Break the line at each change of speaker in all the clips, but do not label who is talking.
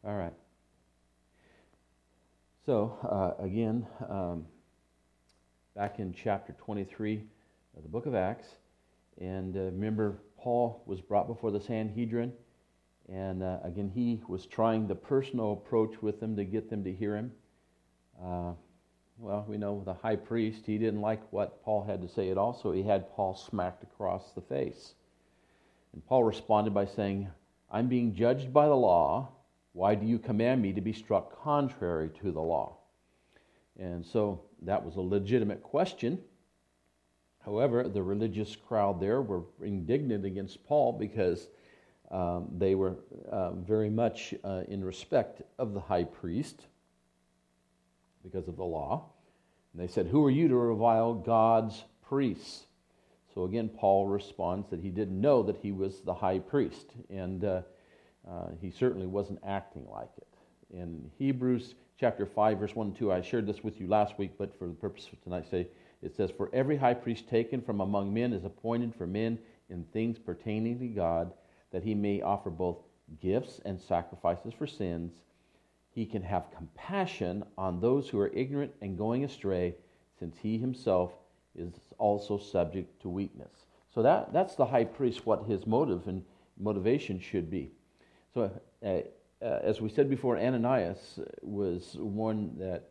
All right. So, again, back in chapter 23 of the book of Acts, and remember, Paul was brought before the Sanhedrin, and again, he was trying the personal approach with them to get them to hear him. Well, we know the high priest, he didn't like what Paul had to say at all, so he had Paul smacked across the face. And Paul responded by saying, "I'm being judged by the law. Why do you command me to be struck contrary to the law?" And so that was a legitimate question. However, the religious crowd there were indignant against Paul because they were very much in respect of the high priest because of the law. And they said, "Who are you to revile God's priests?" So again, Paul responds that he didn't know that he was the high priest, and he certainly wasn't acting like it. In Hebrews chapter 5, verse 1 and 2, I shared this with you last week, but for the purpose of tonight, it says, "For every high priest taken from among men is appointed for men in things pertaining to God, that he may offer both gifts and sacrifices for sins. He can have compassion on those who are ignorant and going astray, since he himself is also subject to weakness." So that's the high priest, what his motive and motivation should be. So as we said before, Ananias was one that,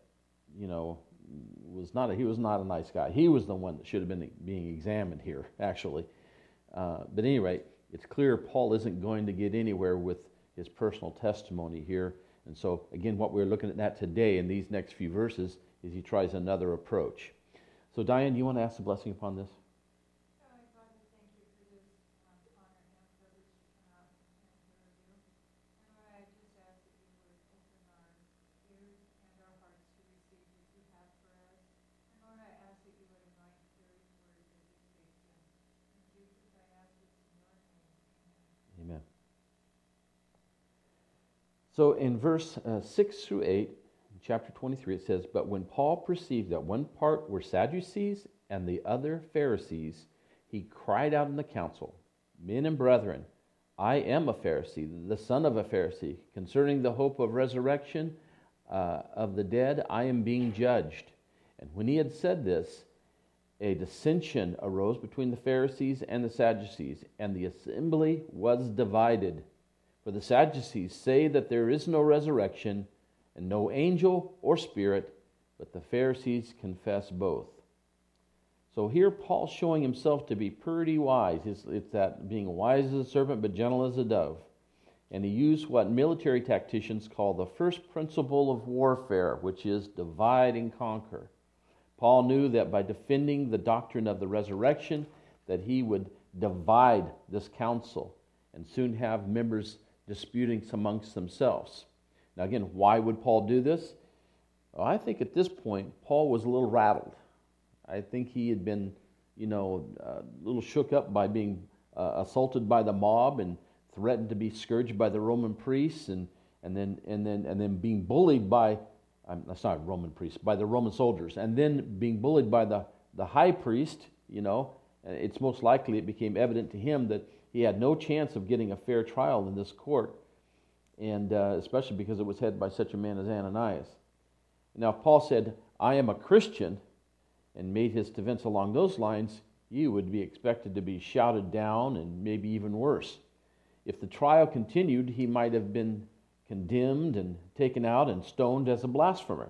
he was not a nice guy. He was the one that should have been being examined here, actually. But at any rate, it's clear Paul isn't going to get anywhere with his personal testimony here. And so, again, what we're looking at today in these next few verses is he tries another approach. So, Diane, you want to ask the blessing upon this?
God, we thank you for this honor and privilege to come out and hear you. And Lord, I just ask that you would open our ears and our hearts to receive what you have for us. And Lord, I ask that you would anoint Terry's words as he speaks them. In Jesus, I ask this in your name. Amen.
Amen. So in verse 6 through 8, in chapter 23, it says, "But when Paul perceived that one part were Sadducees and the other Pharisees, he cried out in the council, 'Men and brethren, I am a Pharisee, the son of a Pharisee. Concerning the hope of resurrection of the dead, I am being judged.' And when he had said this, a dissension arose between the Pharisees and the Sadducees, and the assembly was divided. For the Sadducees say that there is no resurrection and no angel or spirit, but the Pharisees confess both." So here Paul's showing himself to be pretty wise. It's that being wise as a serpent but gentle as a dove. And he used what military tacticians call the first principle of warfare, which is divide and conquer. Paul knew that by defending the doctrine of the resurrection, that he would divide this council and soon have members disputing amongst themselves. Now again, why would Paul do this? Well, I think at this point, Paul was a little rattled. I think he had been, a little shook up by being assaulted by the mob and threatened to be scourged by the Roman priests, and then being bullied by, that's not Roman priests, by the Roman soldiers, and then being bullied by the high priest. It's most likely it became evident to him that he had no chance of getting a fair trial in this court, and especially because it was headed by such a man as Ananias. Now, if Paul said, "I am a Christian," and made his defense along those lines, he would be expected to be shouted down and maybe even worse. If the trial continued, he might have been condemned and taken out and stoned as a blasphemer.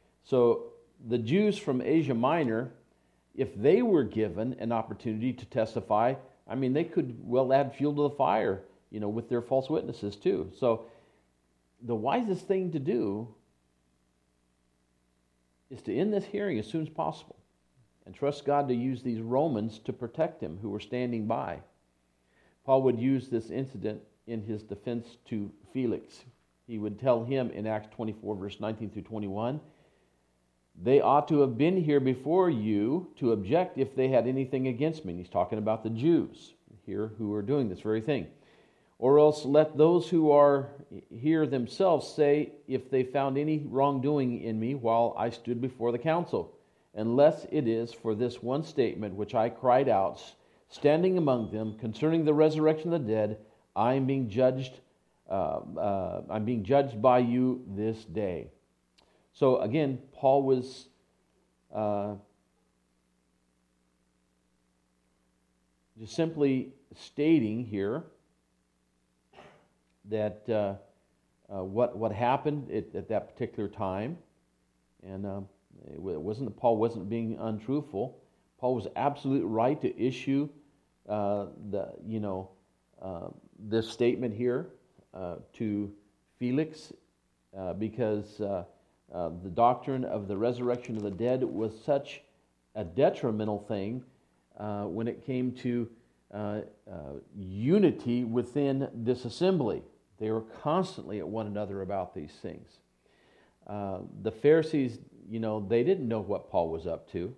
So the Jews from Asia Minor, if they were given an opportunity to testify, they could well add fuel to the fire, with their false witnesses too. So the wisest thing to do is to end this hearing as soon as possible and trust God to use these Romans to protect him who were standing by. Paul would use this incident in his defense to Felix. He would tell him in Acts 24, verse 19 through 21, "They ought to have been here before you to object if they had anything against me." And he's talking about the Jews here who are doing this very thing. "Or else let those who are here themselves say if they found any wrongdoing in me while I stood before the council, unless it is for this one statement which I cried out, standing among them, concerning the resurrection of the dead, I am being judged I'm being judged by you this day. So again, Paul was just simply stating here that what happened at that particular time, and it wasn't that Paul wasn't being untruthful. Paul was absolutely right to issue this statement here to Felix because the doctrine of the resurrection of the dead was such a detrimental thing when it came to unity within this assembly. They were constantly at one another about these things. The Pharisees, they didn't know what Paul was up to.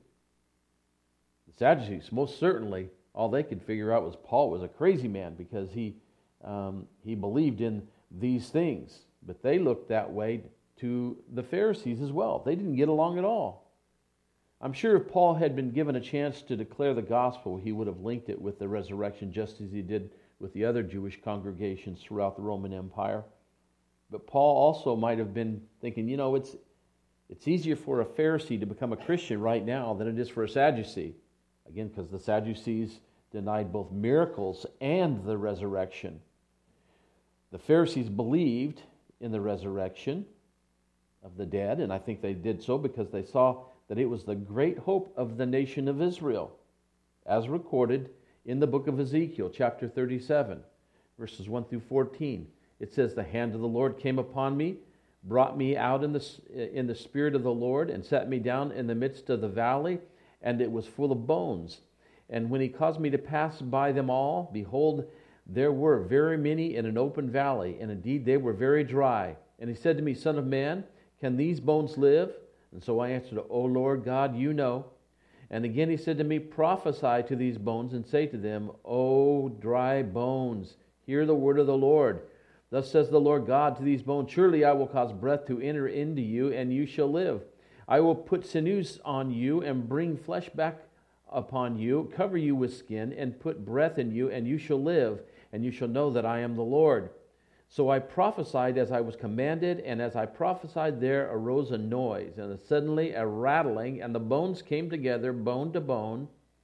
The Sadducees, most certainly, all they could figure out was Paul was a crazy man because he believed in these things. But they looked that way to the Pharisees as well. They didn't get along at all. I'm sure if Paul had been given a chance to declare the gospel, he would have linked it with the resurrection just as he did with the other Jewish congregations throughout the Roman Empire. But Paul also might have been thinking, it's easier for a Pharisee to become a Christian right now than it is for a Sadducee. Again, because the Sadducees denied both miracles and the resurrection. The Pharisees believed in the resurrection of the dead, and I think they did so because they saw that it was the great hope of the nation of Israel, as recorded in the book of Ezekiel, chapter 37, verses 1 through 14. It says, "The hand of the Lord came upon me, brought me out in the spirit of the Lord, and set me down in the midst of the valley, and it was full of bones. And when he caused me to pass by them all, behold, there were very many in an open valley, and indeed they were very dry. And he said to me, Son of man, can these bones live? And so I answered, O Lord God, you know. And again he said to me, Prophesy to these bones, and say to them, O dry bones, hear the word of the Lord. Thus says the Lord God to these bones, Surely I will cause breath to enter into you, and you shall live. I will put sinews on you, and bring flesh back upon you, cover you with skin, and put breath in you, and you shall live, and you shall know that I am the Lord. So I prophesied as I was commanded, and as I prophesied there arose a noise, and suddenly a rattling, and the bones came together, bone to bone.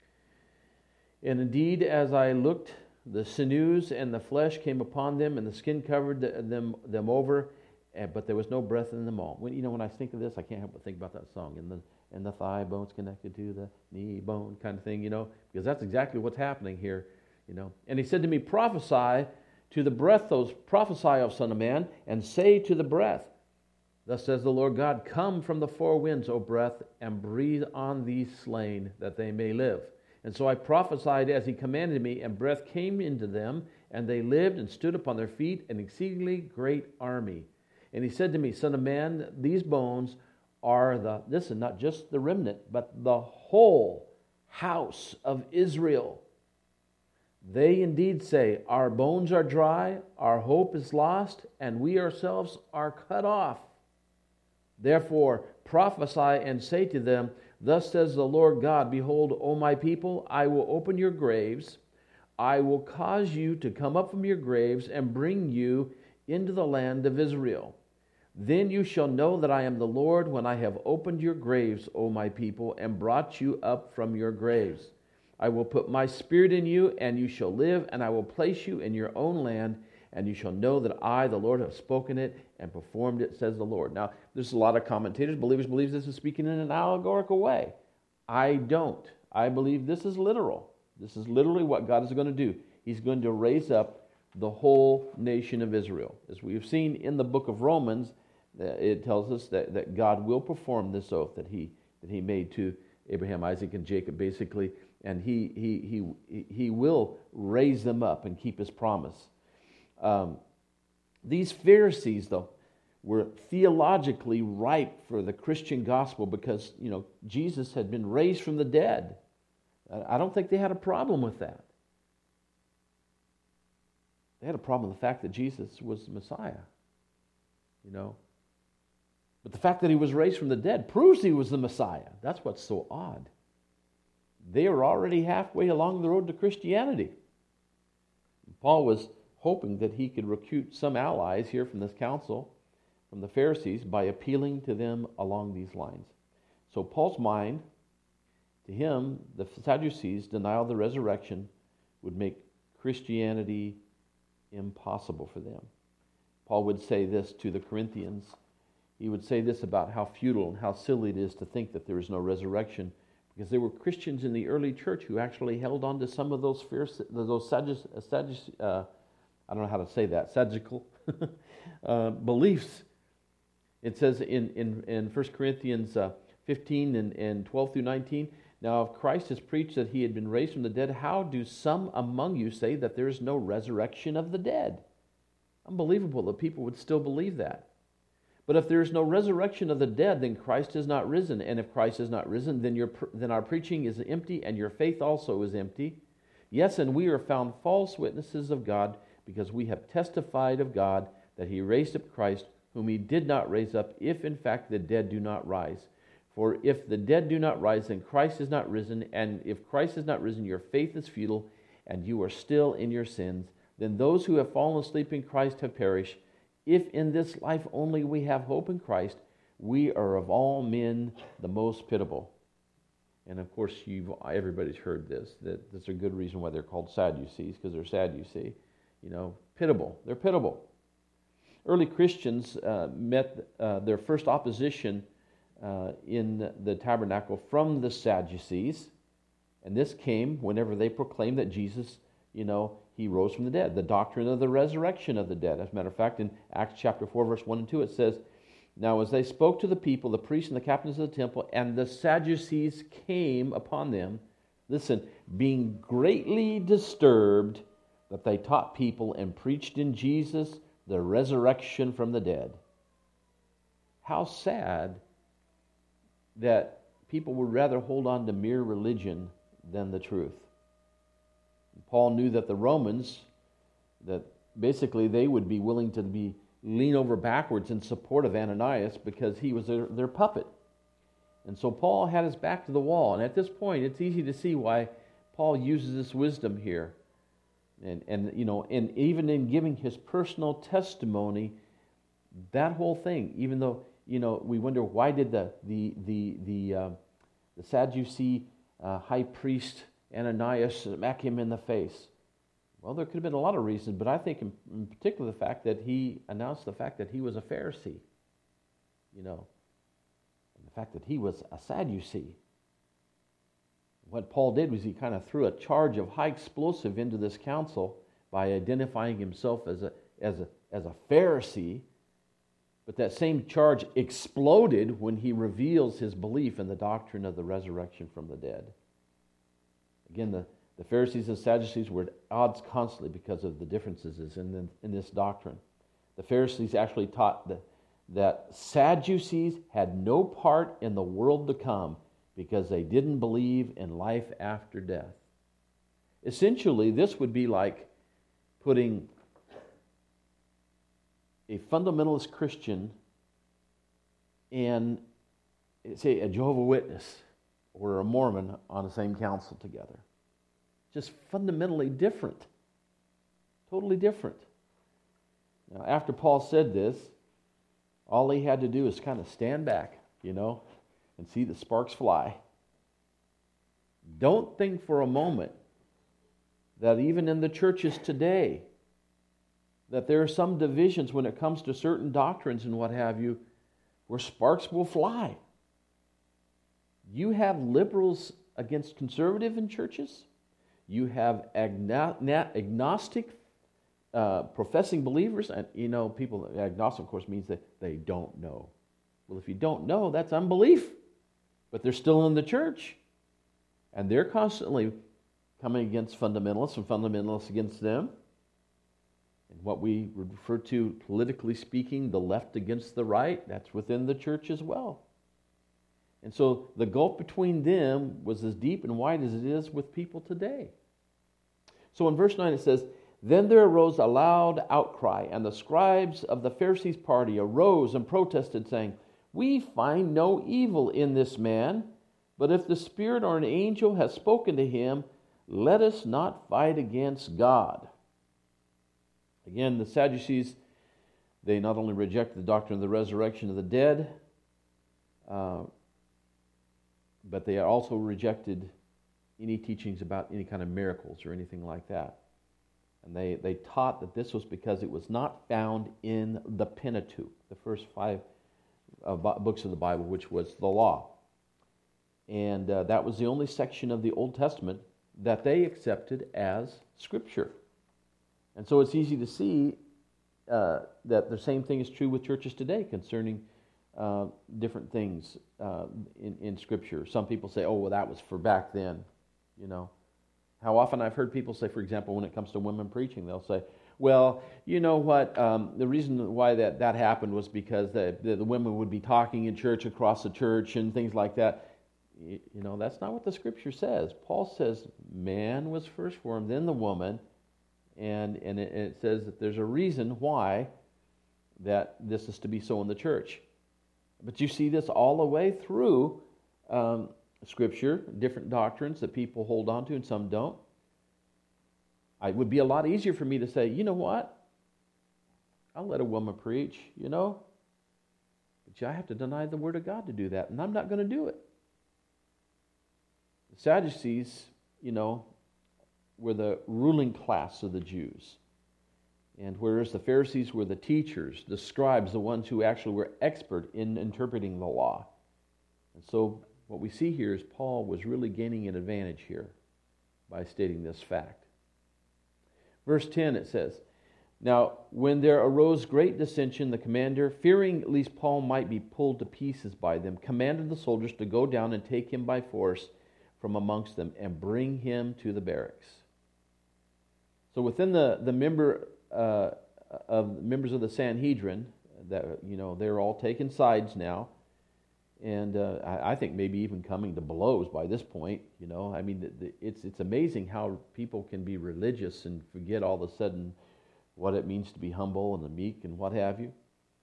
And indeed, as I looked, the sinews and the flesh came upon them, and the skin covered them over, but there was no breath in them all. When I think of this, I can't help but think about that song, and the thigh bones connected to the knee bone kind of thing, because that's exactly what's happening here, And he said to me, Prophesy to the breath, prophesy of Son of Man, and say to the breath, Thus says the Lord God, Come from the four winds, O breath, and breathe on these slain, that they may live. And so I prophesied as he commanded me, and breath came into them, and they lived and stood upon their feet, an exceedingly great army. And he said to me, Son of man, these bones are not just the remnant, but the whole house of Israel. They indeed say, Our bones are dry, our hope is lost, and we ourselves are cut off. Therefore prophesy and say to them, Thus says the Lord God, Behold, O my people, I will open your graves, I will cause you to come up from your graves, and bring you into the land of Israel. Then you shall know that I am the Lord when I have opened your graves, O my people, and brought you up from your graves. I will put my spirit in you, and you shall live, and I will place you in your own land, and you shall know that I, the Lord, have spoken it and performed it, says the Lord. Now, there's a lot of commentators, believers, believe this is speaking in an allegorical way. I don't. I believe this is literal. This is literally what God is going to do. He's going to raise up the whole nation of Israel. As we have seen in the book of Romans, it tells us that God will perform this oath that he made to Abraham, Isaac, and Jacob, basically, and he will raise them up and keep his promise. These Pharisees, though, were theologically ripe for the Christian gospel because, Jesus had been raised from the dead. I don't think they had a problem with that. They had a problem with the fact that Jesus was the Messiah, But the fact that he was raised from the dead proves he was the Messiah. That's what's so odd. They are already halfway along the road to Christianity. Paul was hoping that he could recruit some allies here from this council, from the Pharisees, by appealing to them along these lines. So Paul's mind, to him, the Sadducees' denial of the resurrection would make Christianity impossible for them. Paul would say this to the Corinthians. He would say this about how futile and how silly it is to think that there is no resurrection, because there were Christians in the early church who actually held on to some of those I don't know how to say that, Sadducean beliefs. It says in 1 Corinthians 15 and 12 through 19, now if Christ has preached that he had been raised from the dead, how do some among you say that there is no resurrection of the dead? Unbelievable that people would still believe that. But if there is no resurrection of the dead, then Christ has not risen. And if Christ has not risen, then our preaching is empty, and your faith also is empty. Yes, and we are found false witnesses of God, because we have testified of God that he raised up Christ, whom he did not raise up, if in fact the dead do not rise. For if the dead do not rise, then Christ is not risen. And if Christ is not risen, your faith is futile, and you are still in your sins. Then those who have fallen asleep in Christ have perished. If in this life only we have hope in Christ, we are of all men the most pitiable. And of course, everybody's heard this, that that's a good reason why they're called Sadducees, because they're sad, you see. Pitiable. They're pitiable. Early Christians met their first opposition in the tabernacle from the Sadducees. And this came whenever they proclaimed that Jesus, he rose from the dead. The doctrine of the resurrection of the dead. As a matter of fact, in Acts chapter 4, verse 1 and 2, it says, now as they spoke to the people, the priests and the captains of the temple, and the Sadducees came upon them, listen, being greatly disturbed, that they taught people and preached in Jesus the resurrection from the dead. How sad that people would rather hold on to mere religion than the truth. Paul knew that the Romans, that basically they would be willing to lean over backwards in support of Ananias because he was their puppet. And so Paul had his back to the wall. And at this point, it's easy to see why Paul uses this wisdom here. And even in giving his personal testimony, that whole thing, even though, we wonder why did the Sadducee high priest Ananias smack him in the face? Well, there could have been a lot of reasons, but I think in particular the fact that he announced the fact that he was a Pharisee, and the fact that he was a Sadducee. What Paul did was he kind of threw a charge of high explosive into this council by identifying himself as a Pharisee. But that same charge exploded when he reveals his belief in the doctrine of the resurrection from the dead. Again, the Pharisees and Sadducees were at odds constantly because of the differences in this doctrine. The Pharisees actually taught that Sadducees had no part in the world to come because they didn't believe in life after death. Essentially, this would be like putting a fundamentalist Christian and, say, a Jehovah's Witness or a Mormon on the same council together. Just fundamentally different. Totally different. Now, after Paul said this, all he had to do is kind of stand back, and see the sparks fly. Don't think for a moment that even in the churches today, that there are some divisions when it comes to certain doctrines and what have you, where sparks will fly. You have liberals against conservative in churches. You have agnostic professing believers, and people, agnostic of course means that they don't know. Well, if you don't know, that's unbelief. But they're still in the church. And they're constantly coming against fundamentalists and fundamentalists against them. And what we refer to, politically speaking, the left against the right, that's within the church as well. And so the gulf between them was as deep and wide as it is with people today. So in verse 9 it says, then there arose a loud outcry, and the scribes of the Pharisees' party arose and protested, saying, we find no evil in this man, but if the Spirit or an angel has spoken to him, let us not fight against God. Again, the Sadducees, they not only rejected the doctrine of the resurrection of the dead, but they also rejected any teachings about any kind of miracles or anything like that. And they taught that this was because it was not found in the Pentateuch, the first 5 books of the Bible, which was the law. And that was the only section of the Old Testament that they accepted as Scripture. And so it's easy to see that the same thing is true with churches today concerning different things in Scripture. Some people say, oh, well, that was for back then, you know. How often I've heard people say, for example, when it comes to women preaching, they'll say, well, you know what, the reason why that happened was because the women would be talking in church across the church and things like that. You know, that's not what the Scripture says. Paul says man was first formed, then the woman, and it says that there's a reason why that this is to be so in the church. But you see this all the way through Scripture, different doctrines that people hold on to and some don't. It would be a lot easier for me to say, you know what, I'll let a woman preach, you know, but I have to deny the Word of God to do that, and I'm not going to do it. The Sadducees, you know, were the ruling class of the Jews. And whereas the Pharisees were the teachers, the scribes, the ones who actually were expert in interpreting the law. And so what we see here is Paul was really gaining an advantage here by stating this fact. Verse 10, it says, now when there arose great dissension, the commander, fearing lest Paul might be pulled to pieces by them, commanded the soldiers to go down and take him by force from amongst them and bring him to the barracks. So within the members of the Sanhedrin, that, you know, they're all taking sides now, and I think maybe even coming to blows by this point. You know, I mean, it's amazing how people can be religious and forget all of a sudden what it means to be humble and the meek and what have you.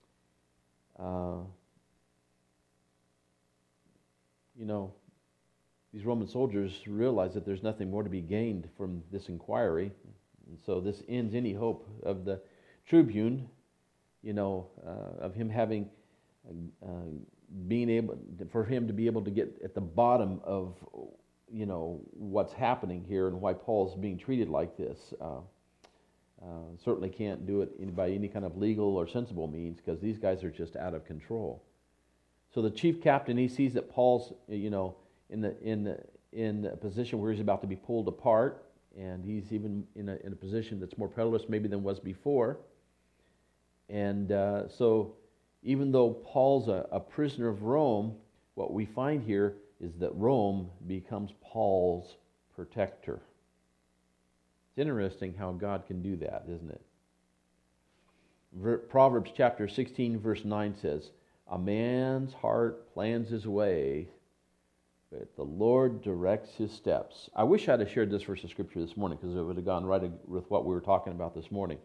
You know, these Roman soldiers realize that there's nothing more to be gained from this inquiry. And so this ends any hope of the tribune, you know, of him having, for him to be able to get at the bottom of, you know, what's happening here and why Paul's being treated like this. Certainly can't do it by any kind of legal or sensible means, because these guys are just out of control. So the chief captain, he sees that Paul's, you know, in a position where he's about to be pulled apart, and he's even in a position that's more perilous maybe than was before. And so even though Paul's a prisoner of Rome, what we find here is that Rome becomes Paul's protector. It's interesting how God can do that, isn't it? Proverbs chapter 16, verse 9 says, a man's heart plans his way, but the Lord directs his steps. I wish I'd have shared this verse of Scripture this morning, because it would have gone right with what we were talking about this morning.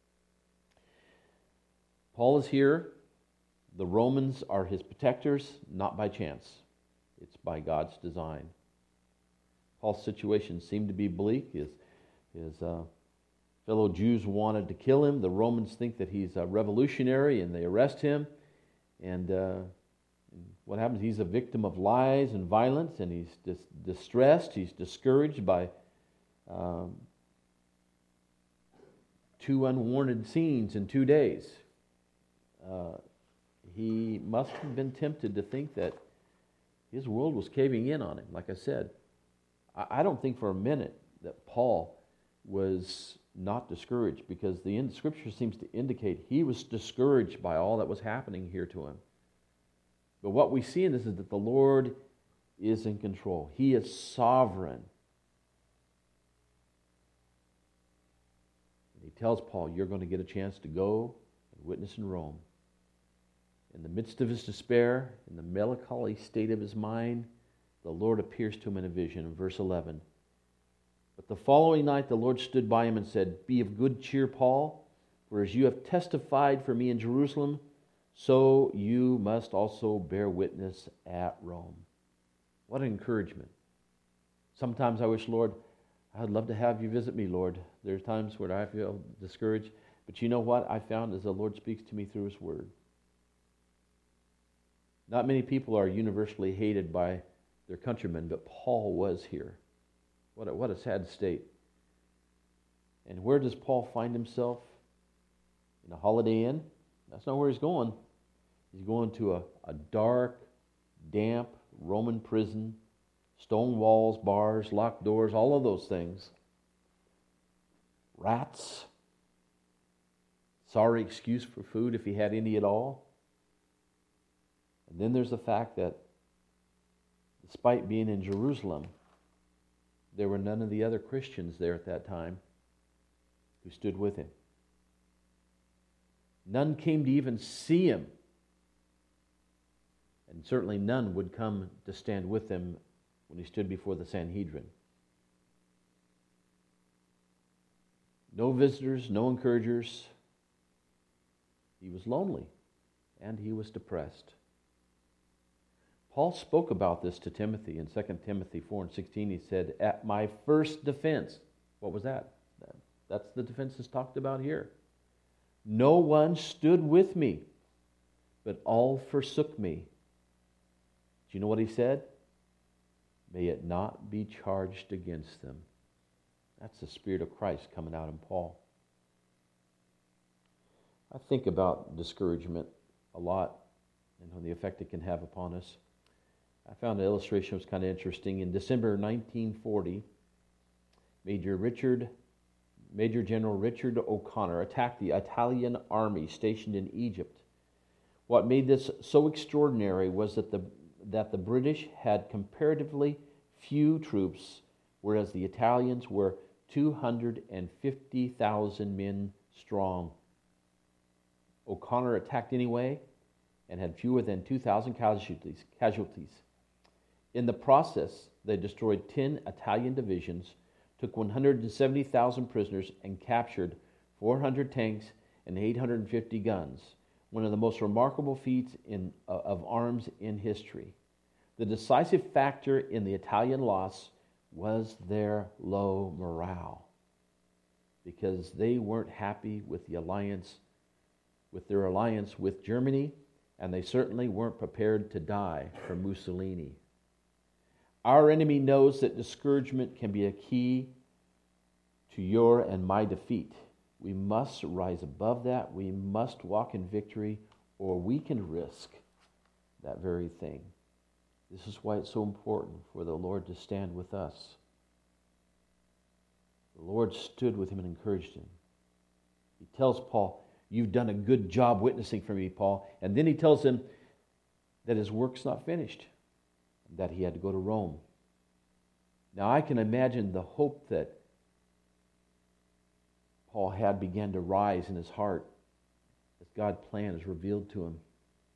Paul is here. The Romans are his protectors, not by chance. It's by God's design. Paul's situation seemed to be bleak. His fellow Jews wanted to kill him. The Romans think that he's a revolutionary, and they arrest him. And what happens? He's a victim of lies and violence, and he's distressed. He's discouraged by 2 unwarranted scenes in 2 days. He must have been tempted to think that his world was caving in on him. Like I said, I don't think for a minute that Paul was not discouraged, because the Scripture seems to indicate he was discouraged by all that was happening here to him. But what we see in this is that the Lord is in control. He is sovereign. And he tells Paul, you're going to get a chance to go and witness in Rome. In the midst of his despair, in the melancholy state of his mind, the Lord appears to him in a vision. In verse 11, but the following night the Lord stood by him and said, be of good cheer, Paul, for as you have testified for me in Jerusalem, so you must also bear witness at Rome. What an encouragement. Sometimes I wish, Lord, I'd love to have you visit me, Lord. There's times where I feel discouraged, But you know what I found as the Lord speaks to me through His Word? Not many people are universally hated by their countrymen, but Paul was here. What a sad state. And where does Paul find himself? In a Holiday Inn? That's not where he's going. He's going to a dark, damp Roman prison, stone walls, bars, locked doors, all of those things. Rats. Sorry excuse for food if he had any at all. And then there's the fact that despite being in Jerusalem, there were none of the other Christians there at that time who stood with him. None came to even see him. And certainly none would come to stand with him when he stood before the Sanhedrin. No visitors, no encouragers. He was lonely and he was depressed. Paul spoke about this to Timothy in 2 Timothy 4:16. He said, at my first defense. What was that? That's the defense that's talked about here. No one stood with me, but all forsook me. Do you know what he said? May it not be charged against them. That's the Spirit of Christ coming out in Paul. I think about discouragement a lot and the effect it can have upon us. I found an illustration that was kind of interesting. In December 1940, Major General Richard O'Connor attacked the Italian army stationed in Egypt. What made this so extraordinary was that the British had comparatively few troops, whereas the Italians were 250,000 men strong. O'Connor attacked anyway and had fewer than 2,000 casualties. In the process, they destroyed 10 Italian divisions, took 170,000 prisoners, and captured 400 tanks and 850 guns, one of the most remarkable feats of arms in history. The decisive factor in the Italian loss was their low morale, because they weren't happy with their alliance with Germany, and they certainly weren't prepared to die for Mussolini. Our enemy knows that discouragement can be a key to your and my defeat. We must rise above that. We must walk in victory, or we can risk that very thing. This is why it's so important for the Lord to stand with us. The Lord stood with him and encouraged him. He tells Paul, you've done a good job witnessing for me, Paul. And then he tells him that his work's not finished, that he had to go to Rome. Now I can imagine the hope that Paul had began to rise in his heart as God's plan is revealed to him.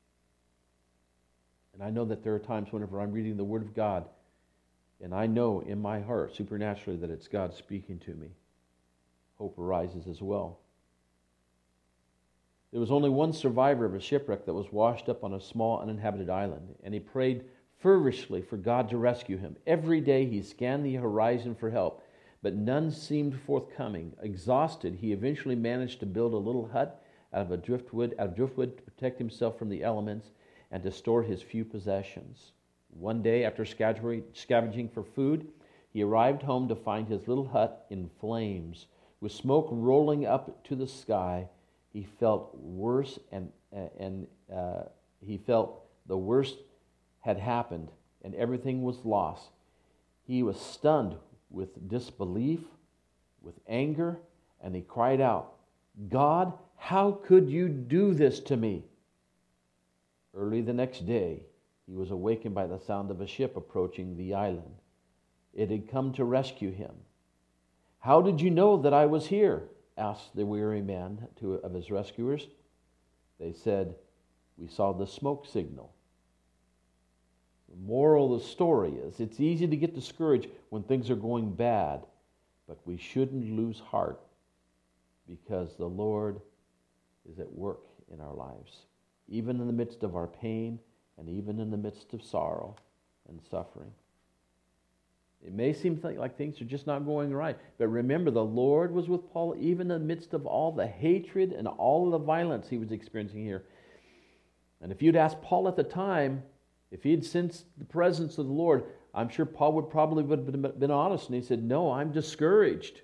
And I know that there are times whenever I'm reading the Word of God, and I know in my heart supernaturally that it's God speaking to me. Hope arises as well. There was only one survivor of a shipwreck that was washed up on a small uninhabited island, and he prayed fervently for God to rescue him. Every day he scanned the horizon for help, but none seemed forthcoming. Exhausted, he eventually managed to build a little hut out of driftwood to protect himself from the elements and to store his few possessions. One day, after scavenging for food, he arrived home to find his little hut in flames. With smoke rolling up to the sky, he felt worse, and he felt the worst had happened, and everything was lost. He was stunned with disbelief, with anger, and he cried out, God, how could you do this to me? Early the next day, he was awakened by the sound of a ship approaching the island. It had come to rescue him. How did you know that I was here? Asked the weary man of his rescuers. They said, we saw the smoke signal. The moral of the story is, it's easy to get discouraged when things are going bad, but we shouldn't lose heart because the Lord is at work in our lives, even in the midst of our pain and even in the midst of sorrow and suffering. It may seem like things are just not going right. But remember, the Lord was with Paul even in the midst of all the hatred and all of the violence he was experiencing here. And if you'd asked Paul at the time, if he had sensed the presence of the Lord, I'm sure Paul would have been honest. And he said, no, I'm discouraged.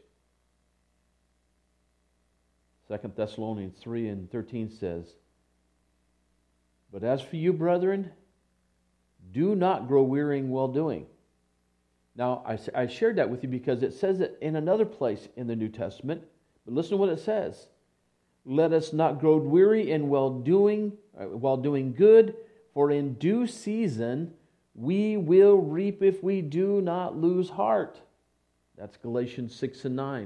2 Thessalonians 3:13 says, but as for you, brethren, do not grow weary in well-doing. Now, I shared that with you because it says it in another place in the New Testament. But listen to what it says. Let us not grow weary in while doing good, for in due season we will reap if we do not lose heart. That's Galatians 6:9.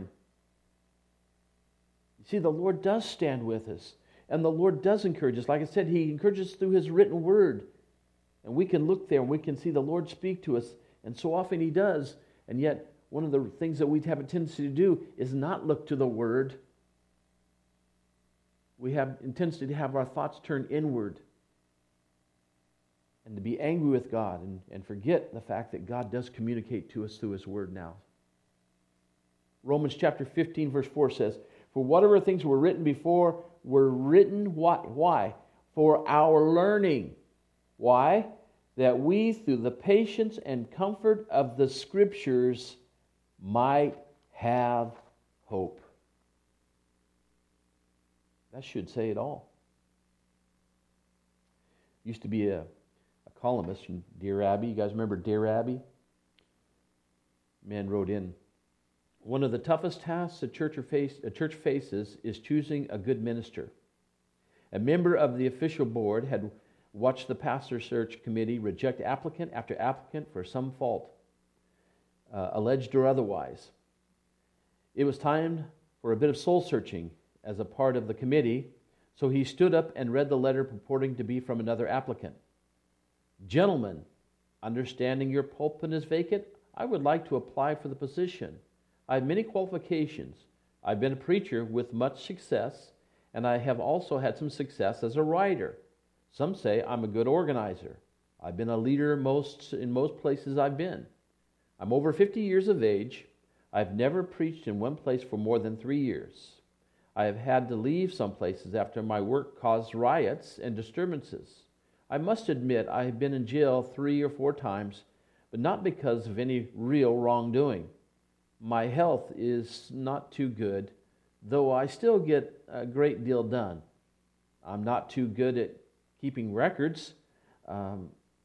You see, the Lord does stand with us. And the Lord does encourage us. Like I said, He encourages us through His written word. And we can look there and we can see the Lord speak to us. And so often He does. And yet, one of the things that we have a tendency to do is not look to the Word. We have a tendency to have our thoughts turn inward. And to be angry with God and forget the fact that God does communicate to us through His Word now. Romans chapter 15 verse 4 says, for whatever things were written before were written, why? For our learning. Why? That we, through the patience and comfort of the Scriptures, might have hope. That should say it all. Used to be a columnist from Dear Abby. You guys remember Dear Abby? Man wrote in, one of the toughest tasks a church faces is choosing a good minister. A member of the official board had watched the pastor search committee reject applicant after applicant for some fault, alleged or otherwise. It was time for a bit of soul searching as a part of the committee, so he stood up and read the letter purporting to be from another applicant. Gentlemen, understanding your pulpit is vacant, I would like to apply for the position. I have many qualifications. I've been a preacher with much success, and I have also had some success as a writer. Some say I'm a good organizer. I've been a leader in most places I've been. I'm over 50 years of age. I've never preached in one place for more than 3 years. I have had to leave some places after my work caused riots and disturbances. I must admit I have been in jail 3 or 4 times, but not because of any real wrongdoing. My health is not too good, though I still get a great deal done. I'm not too good at keeping records. I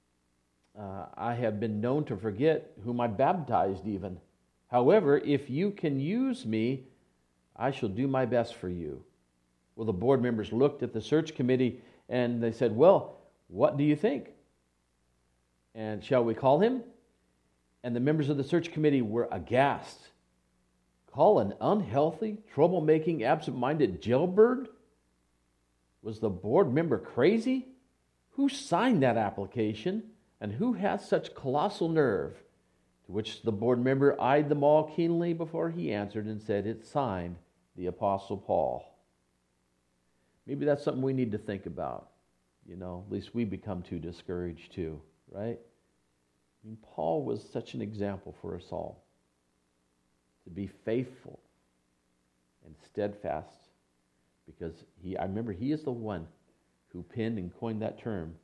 have been known to forget whom I baptized even. However, if you can use me, I shall do my best for you. Well, the board members looked at the search committee and they said, well, what do you think? And shall we call him? And the members of the search committee were aghast. Call an unhealthy, troublemaking, absent-minded jailbird? Was the board member crazy? Who signed that application? And who has such colossal nerve? To which the board member eyed them all keenly before he answered and said, it's signed, the Apostle Paul. Maybe that's something we need to think about. You know, at least we become too discouraged too, right? I mean, Paul was such an example for us all. To be faithful and steadfast. Because I remember he is the one who penned and coined that term.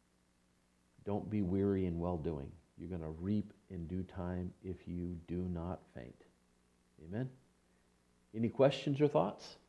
Don't be weary in well-doing. You're going to reap in due time if you do not faint. Amen? Any questions or thoughts?